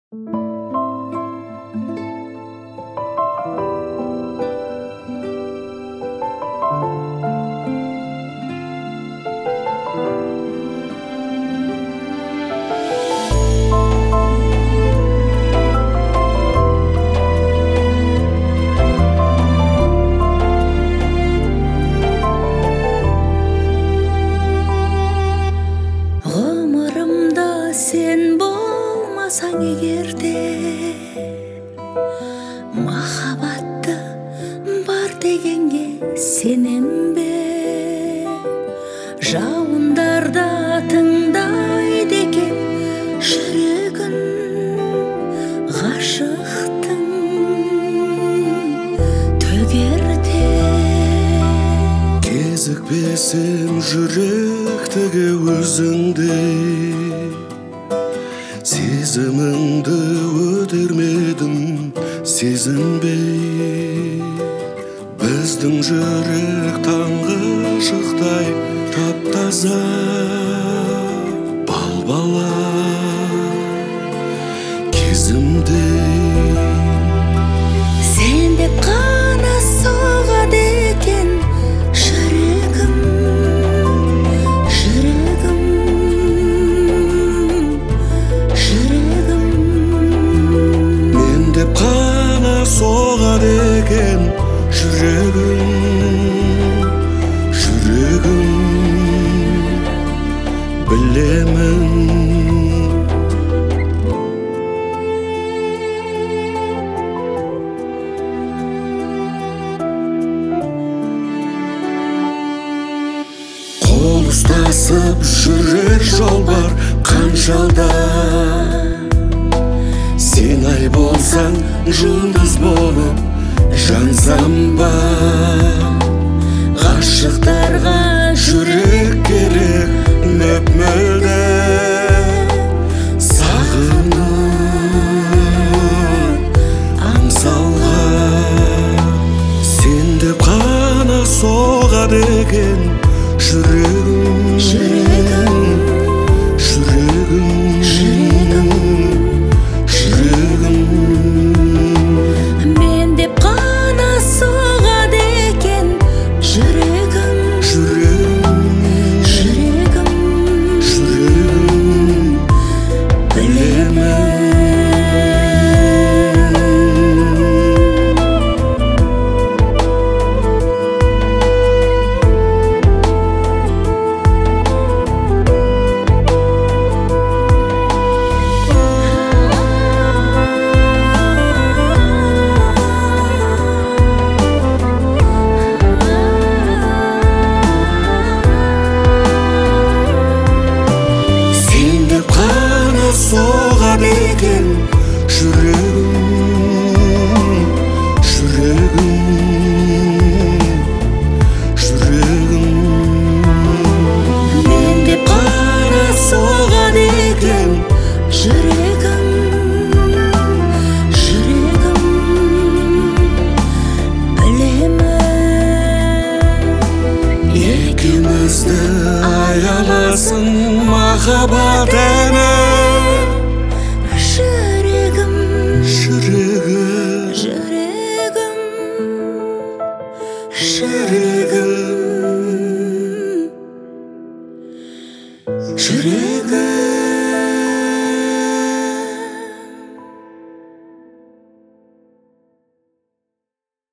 Sen bolmasang эгерде махабатты бар дегенге сенем бе? Жауындарда тыңдайды екен жүрегін ғашықтың төгерде. Кезікпесем жүректегі өзіңдей, сезіміңді өтермедім сезінбей. Біздің жүрек таңғы шықтай тап-таза, бал-бала кезімдей. Сен деп қана соғады екен жүрегім, жүрегім, жүрегім. Мен деп қана соғады екен жүрегім, жүрегім. Білемін қол ұстасып жүрер жол бар қаншалда. Сен ай болсаң жұлдыз болып жансам ба? Ғашықтарға жүрек керек мөп-мөлдір, сағынып аңсауға. Сен деп қана соғады екен жүрегім, жүрегім, жүрегім, жүрегім, жүрегім. Мен деп қана соғады екен жүрегім, жүрегім, жүрегім, жүрегім. Білемін соғады екен жүрегім, жүрегім, жүрегім. мен деп қана соғады екен жүрегім, жүрегім. Білемін Екеумізді аяласын махаббат